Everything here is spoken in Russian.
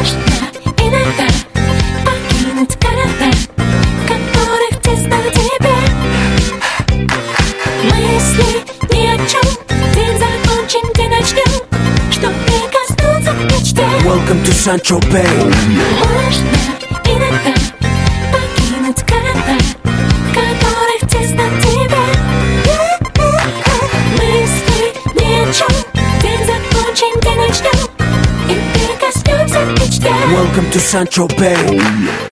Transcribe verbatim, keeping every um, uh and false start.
Можно иногда покинуть города, в которых тесно тебе. Мысли ни о чем, день закончим, день начнем, чтоб прикоснуться к мечте. Welcome to Saint-Tropez. Можно иногда покинуть города, в которых тесно тебе. Мысли ни о чем, день закончим, день начнем, и прикоснемся к мечте. Welcome to Saint-Tropez.